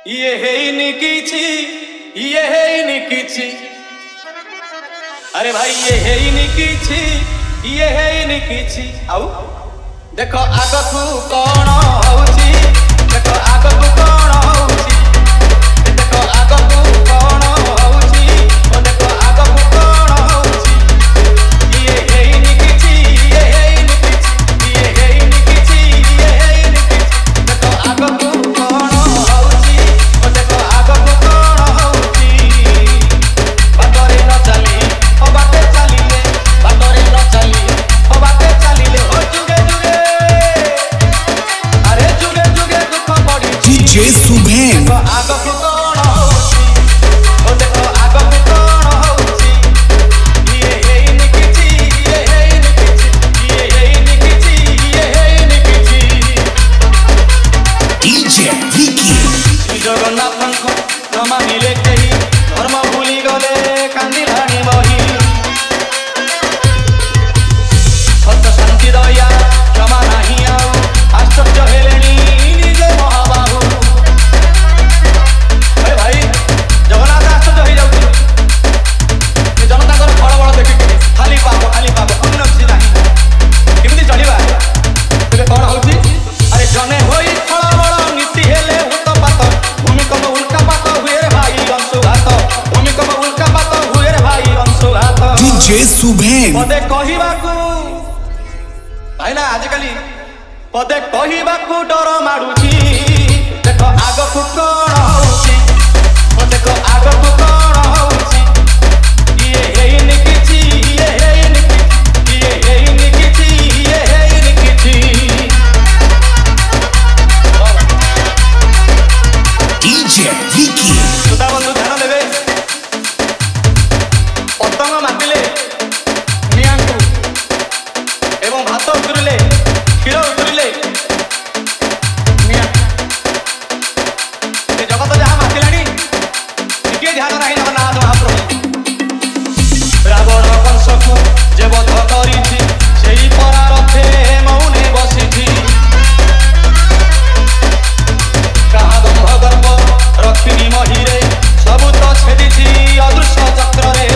ये है किछि ये है किछि अरे भाई ये है किछि ये है किछि आउ देखो आगकू कौन होउछि देखो आगकू कौन होउछि देखो आगकू कौन होउछि ओ देखो आगकू कौन होउछि ये है किछि ये है किछि ये है किछि ये है किछि देखो आगकू कौन होउछि ओ देखो आगकू कौन होउछि बातरे न चली ओ बाटे चलिले बातरे न चली ओ बाटे चलिले ओ जुगे जुगे अरे जुगे जुगे दुख पड़ी DJ Subhen आगकू कौन होउछि ओ देखो आगकू कौन होउछि ये है किछि ये है किछि ये है किछि ये है किछि DJ Vicky जगन्नाथଙ୍କୁ ନ ମାନିଲେ କେହି ଧର୍ମ ଭୁଲି ଗଲେ କାନ୍ଦିଲାଣି ବହି ସତ ଶାନ୍ତି ଦୟା କ୍ଷମା ନାହିଁ ଆଉ ଆଶ୍ଚର୍ଯ୍ୟ ହେଲେଣି ନିଜେ ମହାବାହୁ ଏ ଭାଇ ଜଗନ୍ନାଥ ଆଶ୍ଚର୍ଯ୍ୟ ହେଇଯାଉଛି ଏ ଜନତାଙ୍କର ଫଳ ବଳ ଦେଖିକି ଖାଲି ପାପ ଅନ୍ୟ କିଛି ନାହିଁ କେମିତି ଚଳିବା ତେବେ କ'ଣ ହଉଛି अरे जने होई फल बड़ नीति हेले हुतपात भूमिकंप उल्कापात हुए रे भाई अंशुघात भूमिकंप उल्कापात हुए रे भाई अंशुघात DJ Subhen पदे कहिबाकू भाई ना आजिकाली पदे कहिबाकू डर माडुची देखो आगकू कोन होउची ओ देखो आगकू कोन होउची ये हेइन किछि ये हेइन किछि ये हेइन किछि ये हेइन किछि DJ Vicky सुधा बंधु ध्यान देवे पतंग मातिले नियांकु एवं भात उतरिले क्षीर उतरिले निया ए जगत जहाँ मातिलानी टिके ध्यान नाही जगन्नाथ महाप्रभु रावण कंसकु जे बध करिछि सेई परारथे मौने बसिछि कहा दम्भ गर्भ रखिनी महीरे सबु तो छेदिछि अदृश्य चक्र रे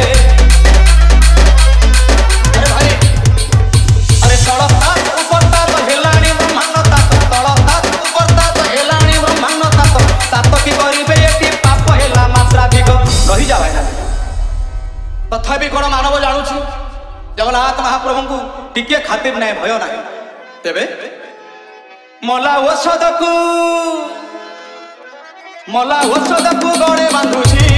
अरे भाई अरे तड़ता उपरता तो हेलाणी ब्रह्मांड तात तड़ता उपरता तो हेलाणी ब्रह्मांड तात की करिबे एटी पाप हेला मात्राधिक रही जावे ना तथापि कोन मानव जानुछि जगन्नाथ महाप्रभुଙ୍କୁ टिके खातिर नै भयो नाही तेबे मला औषधकू गणे बांधुछि